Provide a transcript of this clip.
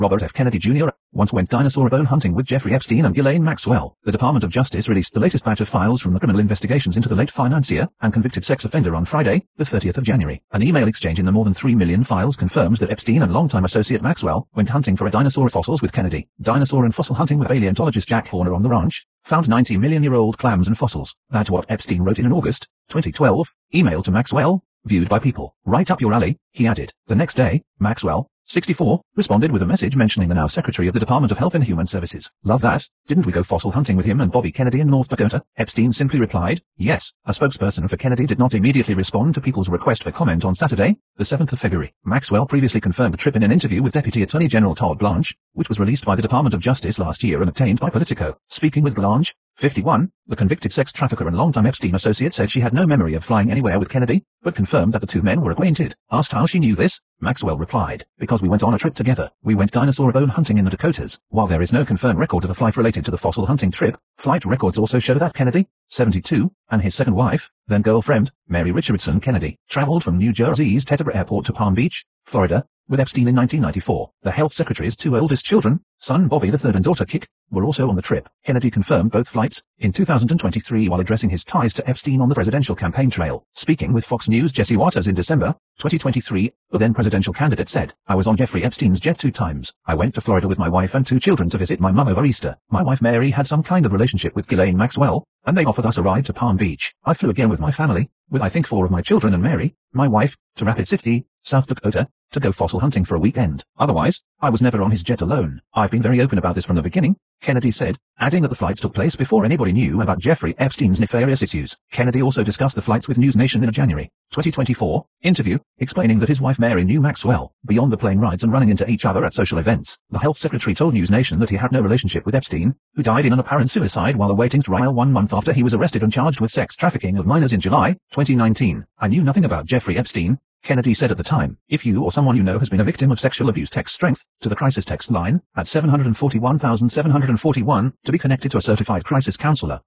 Robert F. Kennedy Jr. once went dinosaur bone hunting with Jeffrey Epstein and Ghislaine Maxwell. The Department of Justice released the latest batch of files from the criminal investigations into the late financier and convicted sex offender on Friday, the 30th of January. An email exchange in the more than 3 million files confirms that Epstein and longtime associate Maxwell went hunting for a dinosaur fossils with Kennedy. Dinosaur and fossil hunting with paleontologist Jack Horner on the ranch found 90-million-year-old clams and fossils. That's what Epstein wrote in an August 2012 email to Maxwell, viewed by people. Right up your alley, he added. The next day, Maxwell, 64, responded with a message mentioning the now Secretary of the Department of Health and Human Services. Love that. Didn't we go fossil hunting with him and Bobby Kennedy in North Dakota? Epstein simply replied, yes. A spokesperson for Kennedy did not immediately respond to people's request for comment on Saturday, the 7th of February. Maxwell previously confirmed the trip in an interview with Deputy Attorney General Todd Blanche, which was released by the Department of Justice last year and obtained by Politico. Speaking with Blanche, 51, the convicted sex trafficker and longtime Epstein associate said she had no memory of flying anywhere with Kennedy, but confirmed that the two men were acquainted. Asked how she knew this, Maxwell replied, because we went on a trip together. We went dinosaur bone hunting in the Dakotas. While there is no confirmed record of a flight related to the fossil hunting trip, flight records also show that Kennedy, 72, and his second wife, then girlfriend, Mary Richardson Kennedy, traveled from New Jersey's Teterboro Airport to Palm Beach, Florida, with Epstein in 1994. The health secretary's two oldest children, son Bobby III and daughter Kik, were also on the trip. Kennedy confirmed both flights in 2023 while addressing his ties to Epstein on the presidential campaign trail. Speaking with Fox News' Jesse Waters in December 2023, the then presidential candidate said, I was on Jeffrey Epstein's jet 2 times. I went to Florida with my wife and 2 children to visit my mum over Easter. My wife Mary had some kind of relationship with Ghislaine Maxwell, and they offered us a ride to Palm Beach. I flew again with my family, with I think 4 of my children and Mary, my wife, to Rapid City, South Dakota, to go fossil hunting for a weekend. Otherwise, I was never on his jet alone. I've been very open about this from the beginning, Kennedy said, adding that the flights took place before anybody knew about Jeffrey Epstein's nefarious issues. Kennedy also discussed the flights with News Nation in a January 2024 interview, explaining that his wife Mary knew Maxwell, beyond the plane rides and running into each other at social events. The health secretary told News Nation that he had no relationship with Epstein, who died in an apparent suicide while awaiting trial 1 month after he was arrested and charged with sex trafficking of minors in July 2019. I knew nothing about Jeffrey Epstein, Kennedy said at the time. If you or someone you know has been a victim of sexual abuse, text strength to the crisis text line at 741,741 to be connected to a certified crisis counselor.